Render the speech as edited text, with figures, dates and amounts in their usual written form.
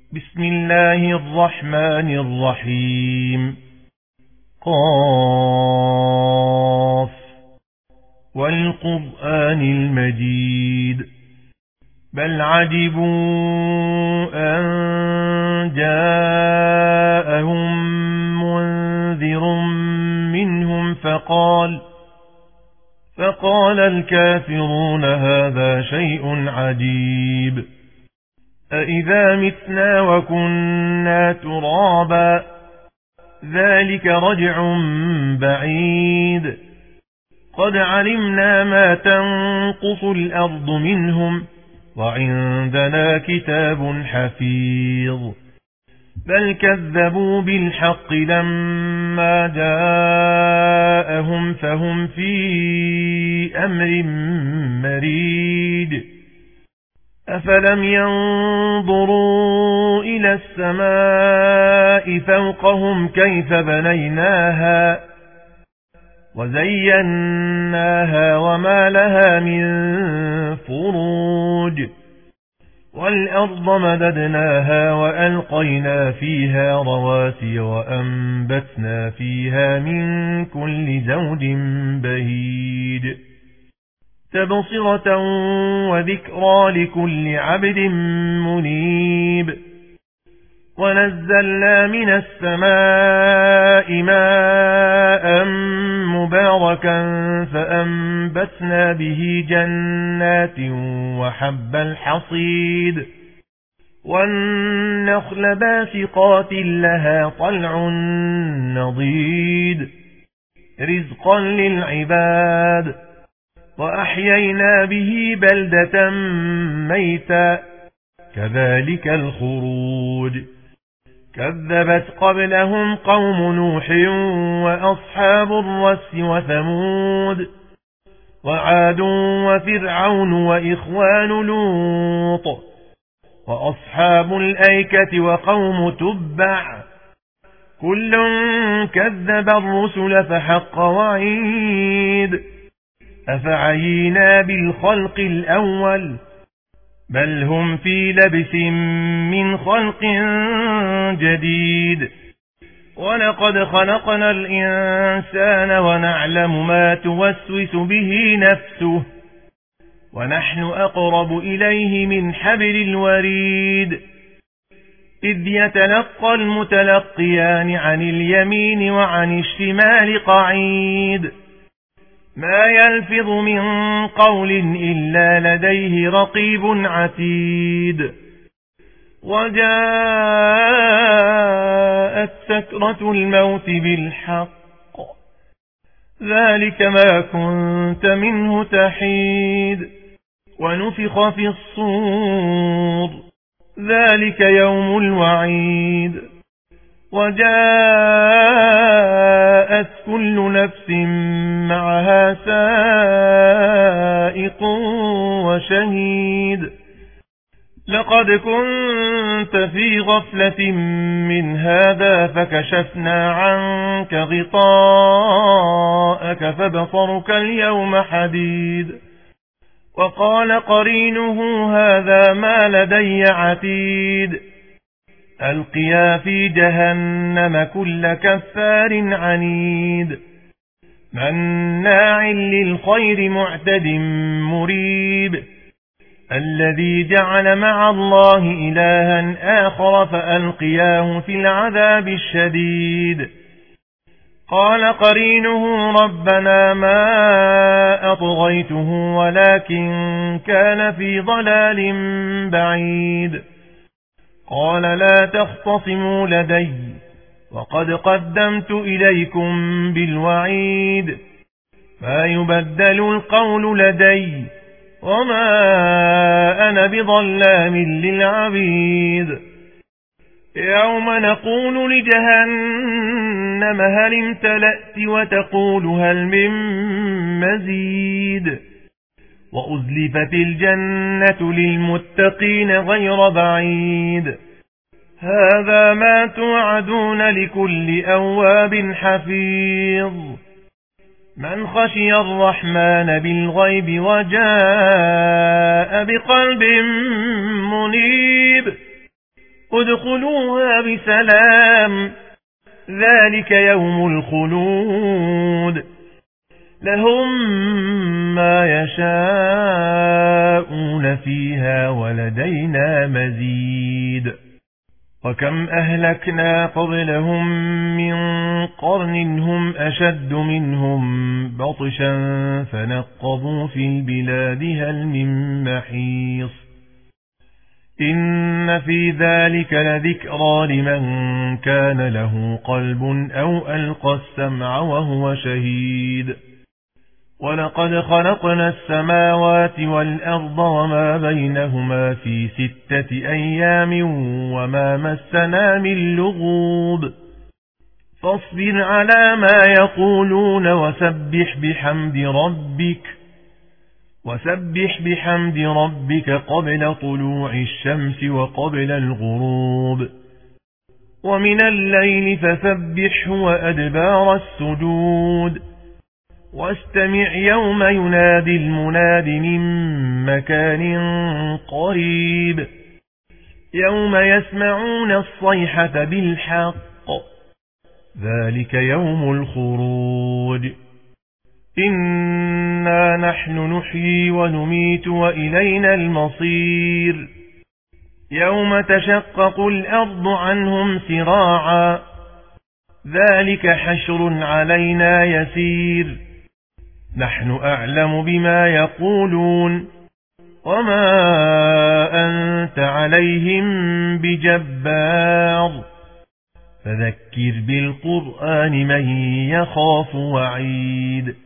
بسم الله الرحمن الرحيم. قاف والقرآن المجيد بل عجبوا أن جاءهم منذر منهم فقال الكافرون هذا شيء عجيب أإذا متنا وكنا ترابا ذلك رجع بعيد قد علمنا ما تنقص الأرض منهم وعندنا كتاب حفيظ بل كذبوا بالحق لما جاءهم فهم في أمر مريج أفلم ينظروا إلى السماء فوقهم كيف بنيناها وزيناها وما لها من فروج والأرض مددناها وألقينا فيها رواسي وأنبتنا فيها من كل زوج بهيج تبصرة وذكرى لكل عبد منيب ونزلنا من السماء ماء مباركا فأنبتنا به جنات وحب الحصيد والنخل باسقات لها طلع نضيد رزقا للعباد وأحيينا به بلدة ميتا كذلك الخروج كذبت قبلهم قوم نوح وأصحاب الرس وثمود وعاد وفرعون وإخوان لوط وأصحاب الأيكة وقوم تبع كل كذب الرسل فحق وعيد أفعينا بالخلق الأول بل هم في لبس من خلق جديد ولقد خلقنا الإنسان ونعلم ما توسوس به نفسه ونحن أقرب إليه من حبل الوريد إذ يتلقى المتلقيان عن اليمين وعن الشمال قعيد ما يلفظ من قول إلا لديه رقيب عتيد وجاءت سكرة الموت بالحق ذلك ما كنت منه تحيد ونفخ في الصور ذلك يوم الوعيد وجاءت كل نفس معها سائق وشهيد لقد كنت في غفلة من هذا فكشفنا عنك غطاءك فبصرك اليوم حديد وقال قرينه هذا ما لدي عتيد ألقيا في جهنم كل كفار عنيد مناع للخير معتد مريب الذي جعل مع الله إلها آخر فألقياه في العذاب الشديد قال قرينه ربنا ما أطغيته ولكن كان في ضلال بعيد قال لا تختصموا لدي وقد قدمت إليكم بالوعيد ما يبدل القول لدي وما أنا بظلام للعبيد يوم نقول لجهنم هل امتلأت وتقول هل من مزيد وأزلفت الجنة للمتقين غير بعيد هذا ما توعدون لكل أواب حفيظ من خشي الرحمن بالغيب وجاء بقلب منيب ادخلوها بسلام ذلك يوم الخلود لهم ما يشاءون فيها ولدينا مزيد وكم أهلكنا قبلهم من قرن هم أشد منهم بطشا فنقضوا في البلاد هل من محيص إن في ذلك لذكرى لمن كان له قلب أو ألقى السمع وهو شهيد ولقد خلقنا السماوات والأرض وما بينهما في 6 أيام وما مسنا من لغوب فاصبر على ما يقولون وسبح بحمد ربك قبل طلوع الشمس وقبل الغروب ومن الليل فسبحه وأدبار السجود واستمع يوم ينادي المناد من مكان قريب يوم يسمعون الصيحة بالحق ذلك يوم الخروج إنا نحن نحيي ونميت وإلينا المصير يوم تشقق الأرض عنهم سراعا ذلك حشر علينا يسير نحن أعلم بما يقولون وما أنت عليهم بجبار فذكر بالقرآن من يخاف وعيد